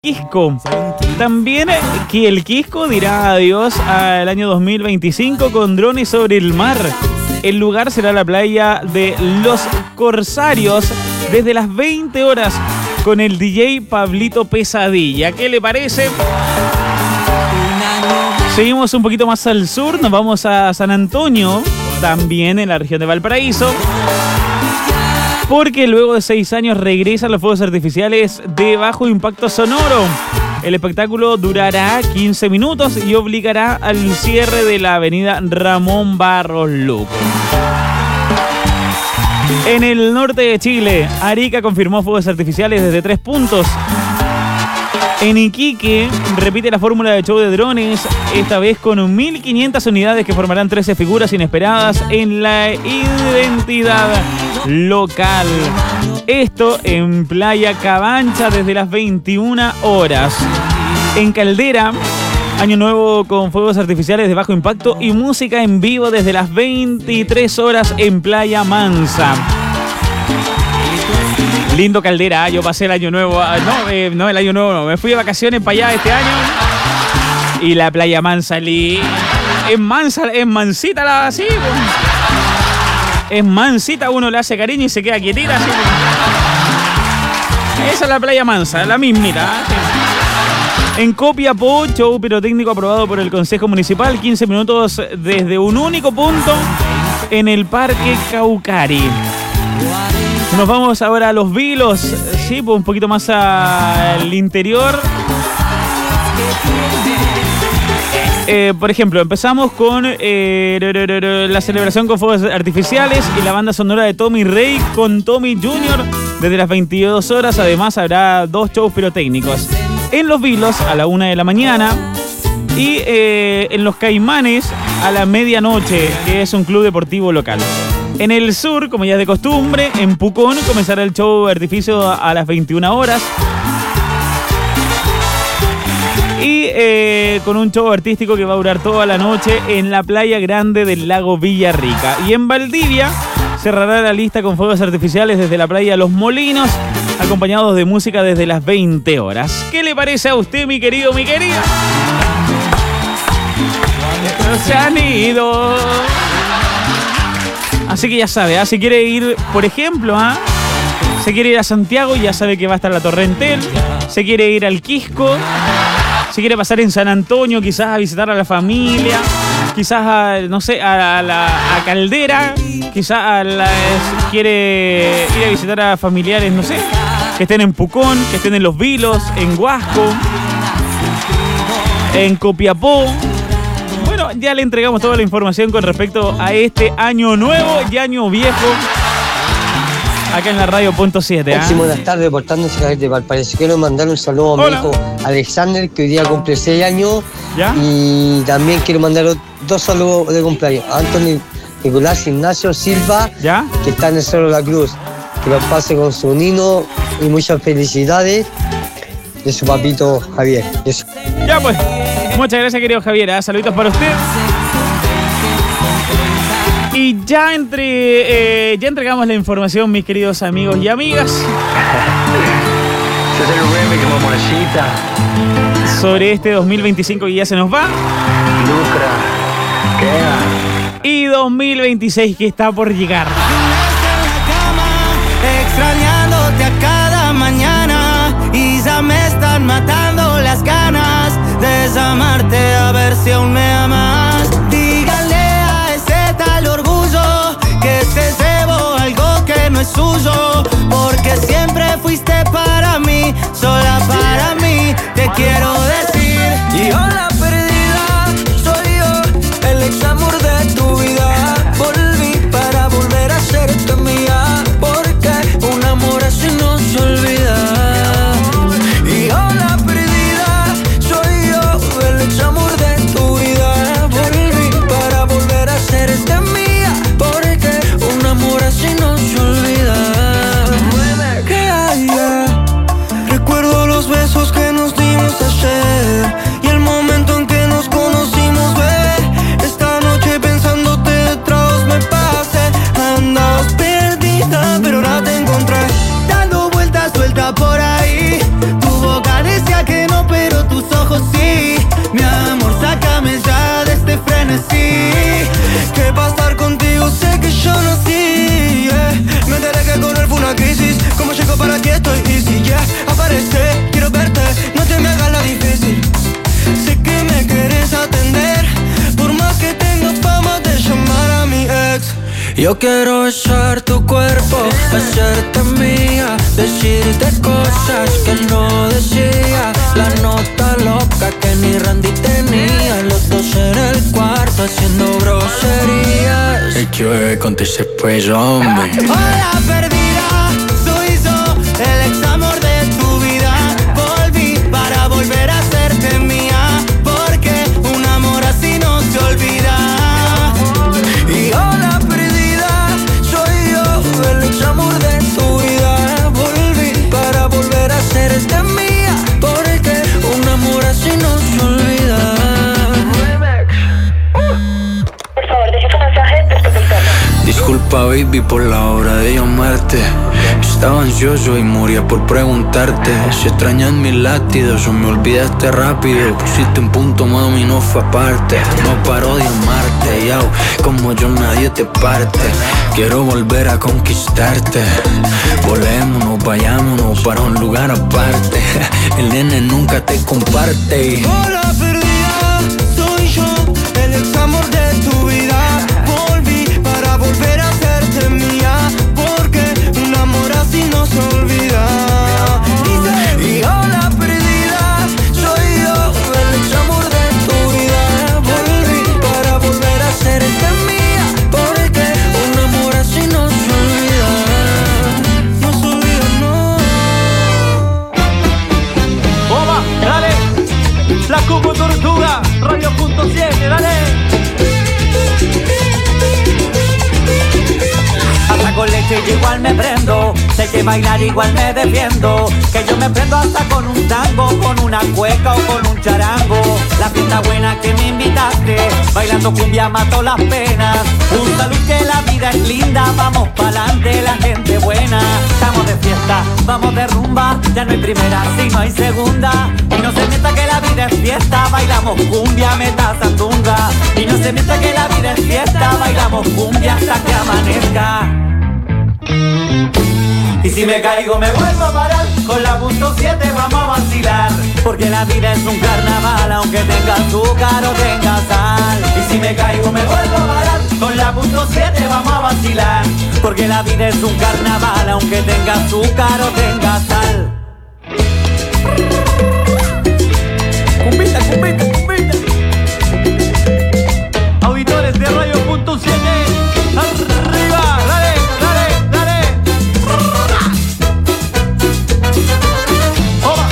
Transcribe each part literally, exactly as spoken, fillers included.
Quisco. También que el Quisco dirá adiós al año dos mil veinticinco con drones sobre el mar. El lugar será la playa de Los Corsarios desde las veinte horas con el D J Pablito Pesadilla. ¿Qué le parece? Seguimos un poquito más al sur, nos vamos a San Antonio, también en la región de Valparaíso, porque luego de seis años regresan los fuegos artificiales de bajo impacto sonoro. El espectáculo durará quince minutos y obligará al cierre de la avenida Ramón Barros Luco. En el norte de Chile, Arica confirmó fuegos artificiales desde tres puntos. En Iquique repite la fórmula de show de drones, esta vez con mil quinientas unidades que formarán trece figuras inesperadas en la identidad local. Esto en Playa Cabancha desde las veintiuna horas. En Caldera, año nuevo con fuegos artificiales de bajo impacto y música en vivo desde las veintitrés horas en Playa Mansa. Lindo Caldera, yo pasé el año nuevo, no, eh, no el año nuevo, no, me fui de vacaciones para allá este año y la Playa Mansa, li, es mansa, es mansita la así, pues. Es mansita, uno le hace cariño y se queda quietita así. Pues. Esa es la Playa Mansa, la mismita. ¿Sí? En Copiapó, show pirotécnico aprobado por el Consejo Municipal, quince minutos desde un único punto en el Parque Caucari. Nos vamos ahora a Los Vilos, sí, pues un poquito más al interior. Eh, por ejemplo, empezamos con eh, la celebración con fuegos artificiales y la banda sonora de Tommy Rey con Tommy junior desde las veintidós horas. Además, habrá dos shows pirotécnicos. En Los Vilos a la una de la mañana y eh, en Los Caimanes a la medianoche, que es un club deportivo local. En el sur, como ya es de costumbre, en Pucón comenzará el show artificio a las veintiuna horas. Y eh, con un show artístico que va a durar toda la noche en la playa grande del lago Villarrica. Y en Valdivia cerrará la lista con fuegos artificiales desde la playa Los Molinos, acompañados de música desde las veinte horas. ¿Qué le parece a usted, mi querido, mi querida? Se han ido. Así que ya sabe, ¿eh? Si quiere ir, por ejemplo, ¿eh? se quiere ir a Santiago, ya sabe que va a estar la Torrentel. Se quiere ir al Quisco. Se quiere pasar en San Antonio, quizás a visitar a la familia. Quizás, a, no sé, a, la, a Caldera. Quizás a la, quiere ir a visitar a familiares, no sé, que estén en Pucón, que estén en Los Vilos, en Huasco, en Copiapó. Bueno, ya le entregamos toda la información con respecto a este año nuevo y año viejo acá en la radio punto siete. ¿eh? Sí, buenas tardes, reportándose de Valparaíso. Quiero mandar un saludo a mi hijo Alexander, que hoy día cumple seis años. ¿Ya? Y también quiero mandar dos saludos de cumpleaños a Antonio Nicolás Ignacio Silva, ¿ya? Que está en el Cerro de la Cruz. Que lo pase con su nino y muchas felicidades de su papito Javier. Eso. Ya pues. Muchas gracias, querido Javier. ¿eh? Saluditos para usted. Y ya entre eh, ya entregamos la información, mis queridos amigos y amigas. Sobre este dos mil veinticinco que ya se nos va. Y dos mil veintiséis que está por llegar. Extrañándote a cada mañana y ya me están matando las ganas de desamarte, a ver si aún me amas. Dígale a ese tal orgullo que se llevó algo que no es suyo, porque siempre fuiste para mí, sola para mí, te quiero decir. Y hola perdida, soy yo, el ex amor de tu vida. Volví para volver a serte mía, porque un amor así no se olvida. Y hola perdida, soy yo, el ex amor de tu vida. Volví para volver a serte mía, porque un amor así no se olvida. Yo quiero besar tu cuerpo, hacerte mía, decirte cosas que no decía. La nota loca que ni Randy tenía, los dos en el cuarto haciendo groserías. El que bebe con ese peso, hombre. Hola perdida, soy yo, el ex amor de tu vida. Volví para volver a hacerte mía, porque un amor así no se olvida. Y hola perdida, soy yo, el ex amor de tu vida. Volví para volver a hacerte mía, porque un amor así no se olvida. Por favor, deje tu mensaje después del tono. Disculpa, baby, por la hora de llamarte. Estaba ansioso y moría por preguntarte si extrañas mis latidos o me olvidaste rápido. Pusiste un punto, mami, no fue aparte. No paro de amarte, yao, como yo nadie te parte. Quiero volver a conquistarte. Volémonos, vayámonos para un lugar aparte. El nene nunca te comparte. Hola perdida, soy yo, el ex amor de tu vida. Volví para volver a hacerte mía, porque un amor así no se olvida. Y hola perdida, soy yo, el ex amor de tu vida. Volví para volver a hacerte mía, porque un amor así no se olvida. No se olvida, no. ¡Toma! ¡Dale! La Cubo Tortuga, Radio punto siete, dale. Hasta con leche y igual me prendo, sé que bailar igual me defiendo, que yo me prendo hasta con un tango, con una cueca o con un charango. La fiesta buena que me invitaste, bailando cumbia mato las penas. Un salud que la vida es linda, vamos pa'lante la gente buena. Estamos de fiesta, vamos de rumba, ya no hay primera si no hay segunda. Y no se mienta que la vida es fiesta, bailamos cumbia, meta sandunga. Y no se mienta que la vida es fiesta, bailamos cumbia hasta que amanezca. Y si me caigo me vuelvo a parar, con la punto siete vamos a vacilar, porque la vida es un carnaval, aunque tenga azúcar o tenga sal. Y si me caigo me vuelvo a parar, con la punto siete vamos a vacilar, porque la vida es un carnaval, aunque tenga azúcar o tenga sal. Cumbita, cumbita, cumbita. Auditores de Radio punto siete, arriba, dale, dale, dale. Toma.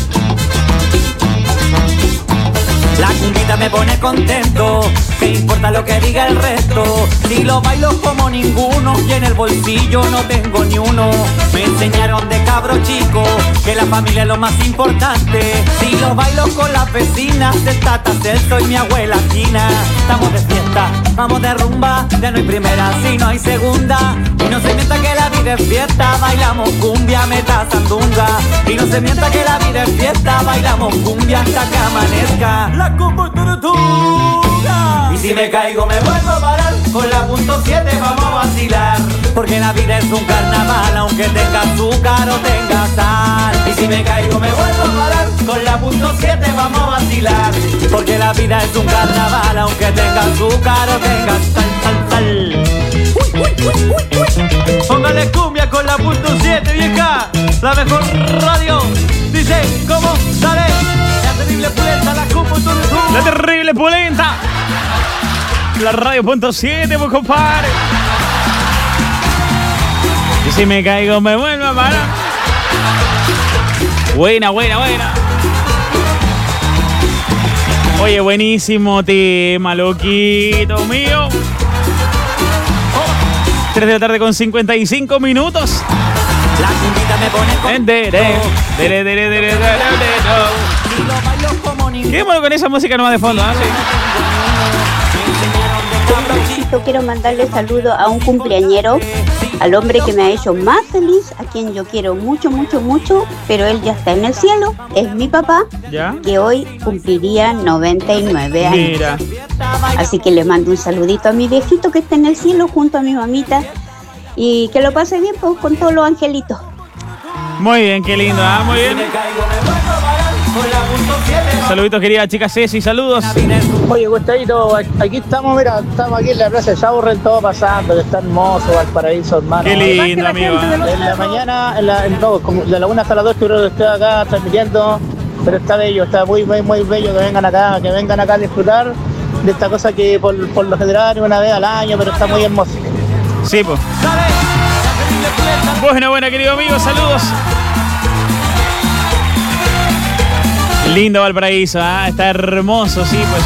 La cumbita me pone contento, ¿qué importa lo que diga el resto? Si lo bailo como ninguno y en el bolsillo no tengo ni uno. Me enseñaron de cabro chico que la familia es lo más importante. Si lo bailo con las vecinas, el Tata Celso y mi abuela Quina. Estamos de fiesta, vamos de rumba, ya no hay primera si no hay segunda. Y no se mienta que la vida es fiesta, bailamos cumbia, meta sandunga. Y no se mienta que la vida es fiesta, bailamos cumbia hasta que amanezca. La Cubo Tortuga. Y si me caigo me vuelvo a parar, con la punto siete vamos a vacilar, porque la vida es un carnaval, aunque tenga azúcar o tenga sal. Y si me caigo me vuelvo a parar, con la punto siete vamos a vacilar, porque la vida es un carnaval, aunque tenga azúcar o tenga sal, sal, sal. Uy, uy, uy, uy, uy. Póngale cumbia con la punto siete, vieja, la mejor radio. Dice, ¿cómo? Dale. La terrible pulenta, la Cubo Tortuga. La terrible pulenta. La Radio punto siete, pues compadre. Y si me caigo me vuelvo a parar. Buena, buena, buena. Oye, buenísimo tema, loquito mío. tres de la tarde con cincuenta y cinco minutos. La cumbita me pone contento. Dere, dere, dere, dere, dere, Si lo bailo como ninguno. quedémonos con esa música nomás de fondo, ¿ah? Sí. Quiero mandarle saludo a un cumpleañero, al hombre que me ha hecho más feliz, a quien yo quiero mucho, mucho, mucho, pero él ya está en el cielo. Es mi papá, ¿Ya? que hoy cumpliría noventa y nueve años. Mira. Así que le mando un saludito a mi viejito que está en el cielo junto a mi mamita, y que lo pase bien pues, con todos los angelitos. Muy bien, qué lindo, ¿ah? Muy bien. Saluditos, querida chica Ceci, saludos. Oye, Gustavito, aquí estamos, mira, estamos aquí en la plaza de Saurren, todo pasando, que está hermoso, Valparaíso, hermano. Qué lindo, amigo. En la mañana, en la, en, no, como de la una hasta las dos, creo que estoy acá transmitiendo, pero está bello, está muy, muy, muy bello que vengan acá, que vengan acá a disfrutar de esta cosa que por, por lo general una vez al año, pero está muy hermoso. Sí, pues. Bueno, bueno, querido amigo, saludos. Lindo Valparaíso, ¿eh? Está hermoso, sí, pues.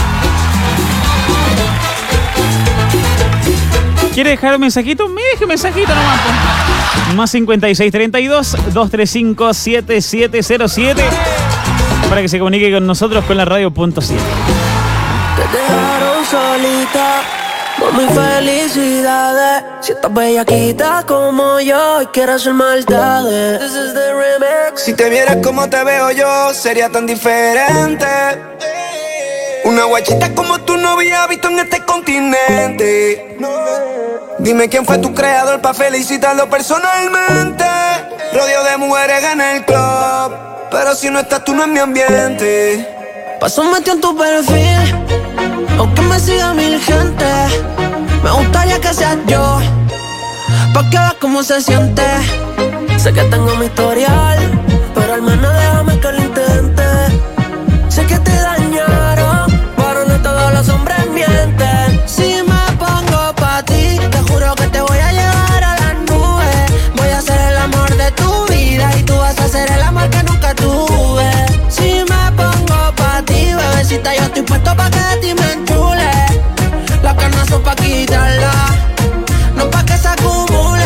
¿Quiere dejar un mensajito? Me deje un mensajito nomás, pues. Más cincuenta y seis treinta y dos, doscientos treinta y cinco, setenta y siete cero siete para que se comunique con nosotros con la radio punto siete. Te dejaron solita, no mis felicidades. Si estás bellaquita como yo y quieres hacer maldades. This is the remix. Si te vieras como te veo yo, sería tan diferente. Una guachita como tú no había visto en este continente. Dime quién fue tu creador pa' felicitarlo personalmente. Rodeo de mujeres en el club, pero si no estás tú no es mi ambiente. Paso metido en tu perfil, aunque me siga mil gente. Me gustaría que seas yo, pa' que veas cómo se siente. Sé que tengo mi historial, pero al menos déjame que lo intente. Sé que te dañaron, pero no todos los hombres mienten. Si me pongo pa' ti, te juro que te voy a llevar a las nubes. Voy a ser el amor de tu vida y tú vas a ser el amor que nunca tuve. Si me pongo pa' ti, bebecita, yo estoy puesto pa' que de ti me enchule. Las ganas son pa' quitarla, no pa' que se acumule.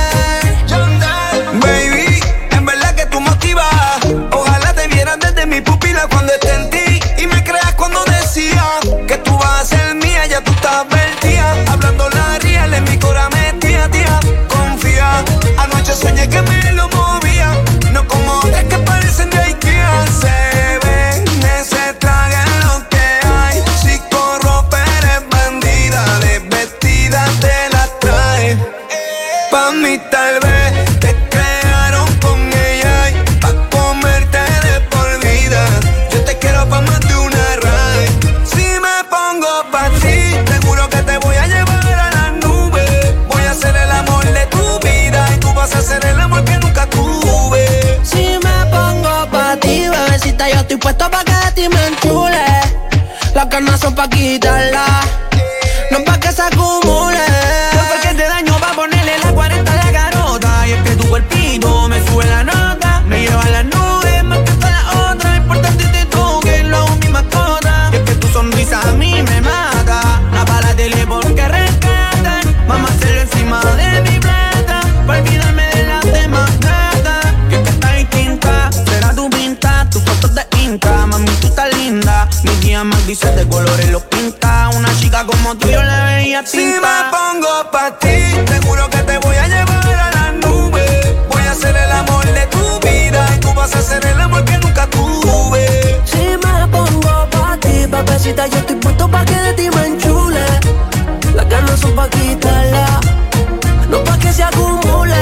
Baby, en verdad que tú motivas. Ojalá te vieran desde mi pupila cuando esté en ti. Y me creas cuando decía que tú vas a ser mía, ya tú estás vertida. Hablando la real en mi cora metía, tía. Confía, anoche soñé que me lo movía. No como otras que parecen de Ikea. Se ven, se tragan lo que hay. Si corrompe eres bandida, desvestida te la trae. Pa' mí tal vez te crearon con ella y pa' comerte de por vida. Yo te quiero pa' más de una raíz. Si me pongo pa' ti, seguro que te voy a llevar a las nubes. Voy a ser el amor de tu vida y tú vas a ser el amor que nunca tuve. Si me pongo pa' ti, bebecita, yo estoy puesto pa' que de ti me enchule. Las ganas son pa' quitarla, no pa' que se acumule. Porque te daño pa' ponerle la cuarenta a la garota. Y es que tu cuerpito me sube la nota, me lleva a las nubes más que todas las otras. Importante tú que lo hago mi mascota. Y es que tu sonrisa a mí me mata. No para la tele porque rescatan. Vamos a hacerlo encima de mi plata, pa' olvidarme de las demás gatas. Que es que está distinta, será tu pinta, tus fotos de Insta. Mami, tú estás linda, mi tía más dice de colores los pinta. Una chica como tú yo la veía tinta. Si me pongo pa' ti, seguro que te voy a llevar a las nubes. Voy a ser el amor de tu vida y tú vas a ser el amor que nunca tuve. Si me pongo pa' ti, bebecita, yo estoy puesto pa' que de ti me enchule. Las ganas son pa' quitarla, no pa' que se acumulen.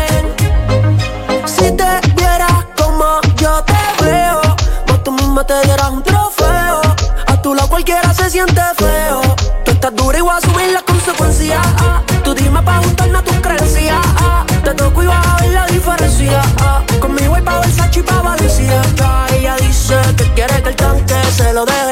Si te vieras como yo te veo, vos tú misma te dieras un trofeo. A tu lado cualquiera se siente feo. Tú estás dura y voy a subir las consecuencias. Tú dime pa' juntarnos a tus creencias. Te toco y vas a ver la diferencia. Conmigo hay pa' Versace y pa' Valencia. Ella dice que quiere que el tanque se lo deje.